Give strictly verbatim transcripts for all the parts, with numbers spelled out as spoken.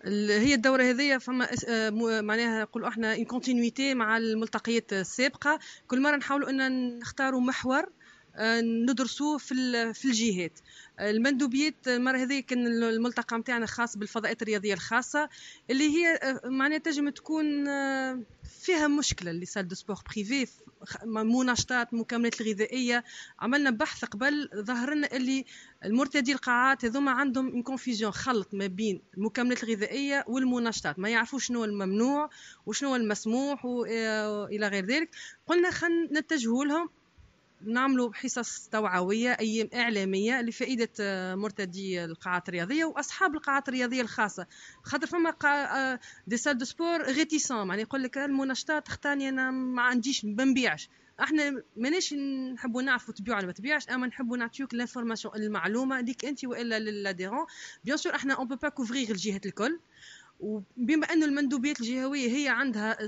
ال- هي الدورة هذه فما اس- آه، م- معناها نقولوا احنا ان كونتينيتي مع الملتقيات السابقة. كل مرة نحاولوا ان نختاروا محور آه، ندرسوه في ال- في الجهات. آه، المندوبيات المرة هذه كان الملتقى متاعنا خاص بالفضاءات الرياضية الخاصة، اللي هي آه، معناها تنجم تكون آه، فيها مشكلة اللي سال دو سبور بريفي، خ- مناشطات مكملات الغذائية. عملنا بحث قبل ظهر لنا اللي المرتدي القاعات هذوما عندهم ان كونفيزيون، خلط ما بين المكملات الغذائيه والمنشطات، ما يعرفوش شنو الممنوع وشنو المسموح والى غير ذلك. قلنا خلينا نتجهوا لهم، نعملوا حصص توعويه ايام اعلاميه لفائده آه، مرتدي القاعات الرياضيه واصحاب القاعات الرياضيه الخاصه. خاطر فما قا... آه، دي سال دو سبور غيتيسون، يعني يقول لك المنشطات اختاني انا ما عنديش ما نبيعش. احنا ماناش نحبوا نعرفوا تبيع ولا ما تبيعش، اما نحبوا نعطيوك لانفورماسيون المعلومه ليك انت والا للاديرون. بيان سور احنا اون بو با كوفرير الجهات الكل، وبما أن المندوبيات الجهوية هي عندها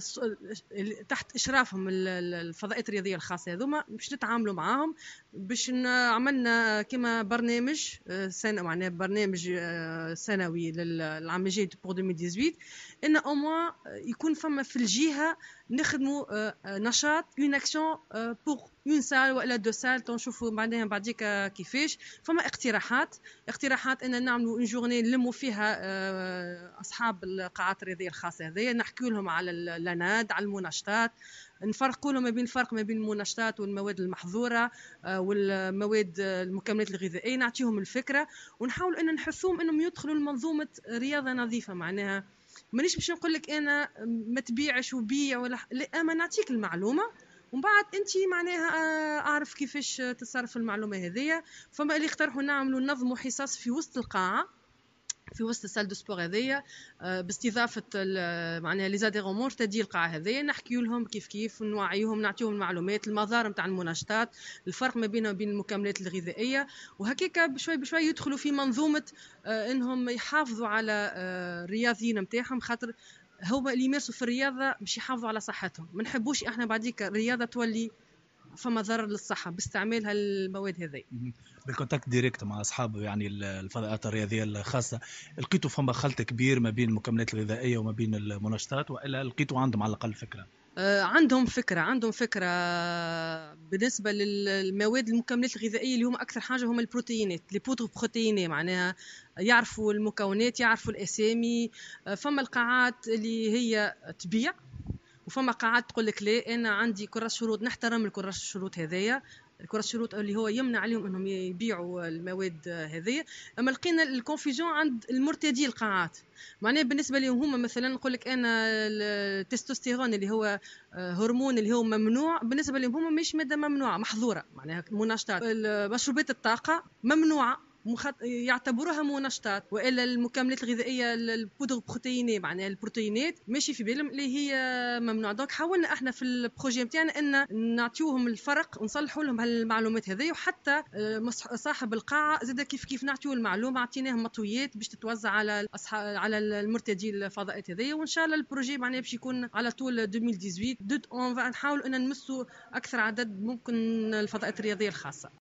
تحت إشرافهم الفضاءات الرياضية الخاصة هذوما، باش نتعاملوا معاهم، باش عملنا كما برنامج سنة، معناه برنامج سنوي للعام الجاي بور ألفين وثمانية عشر، ان او موان يكون فما في الجهة نخدموا نشاط اون اكسيون بور اون سال ولا دو سال، تنشوفوا بعدين بعديك كيفاش. فما اقتراحات اقتراحات ان نعملوا اون جورني نلموا فيها اصحاب القاعات الرياضيه الخاصه هذيا، نحكي لهم على اللاناد، على المنشطات، نفرقوا لهم ما بين الفرق ما بين المنشطات والمواد المحظوره والمواد المكملات الغذائيه، نعطيهم الفكره ونحاول ان نحثهم انهم يدخلوا لمنظومه رياضه نظيفه. معناها مانيش باش نقول لك انا ما تبيعش وبيع ولا، لا، اما نعطيك المعلومه ومن بعد انت معناها اعرف كيفاش تصرف المعلومه هذيا. فما اللي اقترحوا نعملوا نظموا حصص في وسط القاعه، في وسط السال دو سبور هذيا، باستضافه معناها لي زاديرون مرتدي القاعه هذيا، نحكي لهم كيف كيف، نوعيهم، نعطيهم المعلومات، المظاهر نتاع المنشطات، الفرق ما بينها وبين المكملات الغذائيه، وهكاك بشوي بشوي يدخلوا في منظومه انهم يحافظوا على الرياضيين نتاعهم. خاطر هما اللي يمارسوا في الرياضه باش يحافظوا على صحتهم، ما نحبوش احنا بعديك الرياضه تولي فما ضرر للصحه باستعمال هالمواد هذه. بالكونتاكت ديريكت مع اصحاب يعني الفضاءات الرياضيه الخاصه، لقيتوا فما خلط كبير ما بين المكملات الغذائيه وما بين المنشطات، والا لقيتوا عندهم على الاقل فكره؟ آه، عندهم فكرة عندهم فكرة بالنسبة للمواد المكملات الغذائية اللي هم أكثر حاجة هم البروتينات، لي بودر بروتيني، معناها يعرفوا المكونات، يعرفوا الأسامي. آه، فما القاعات اللي هي تبيع، وفما قاعات تقول لك لا انا عندي كراس شروط، نحترم الكراس الشروط هذيا، الكراس الشروط اللي هو يمنع عليهم انهم يبيعوا المواد هذه. اما لقينا الكونفيزيون عند المرتدي القاعات، معناه بالنسبه لهم هم مثلا نقول لك انا التستوستيرون اللي هو هرمون اللي هو ممنوع، بالنسبه لهم هم مش ماده ممنوعه محظوره، معناها منشطات مشروبات الطاقه ممنوعه، مخط... يعتبروها منشطات، والا المكملات الغذائيه البودر بروتيني معناها البروتينات ماشي في بالهم اللي هي ممنوع. دونك حاولنا احنا في البروجي نتاعنا ان نعطيوهم الفرق ونصلحوا لهم هالمعلومات هذه، وحتى صاحب القاعه زاد كيف كيف نعطيوه المعلومه، عطيناهم مطويات باش تتوزع على الاصحاب على المرتدي الفضاءات هذه. وان شاء الله البروجي معناها باش يكون على طول ألفين وثمانية عشر، نحاول ان نمسوا اكثر عدد ممكن الفضاءات الرياضيه الخاصه.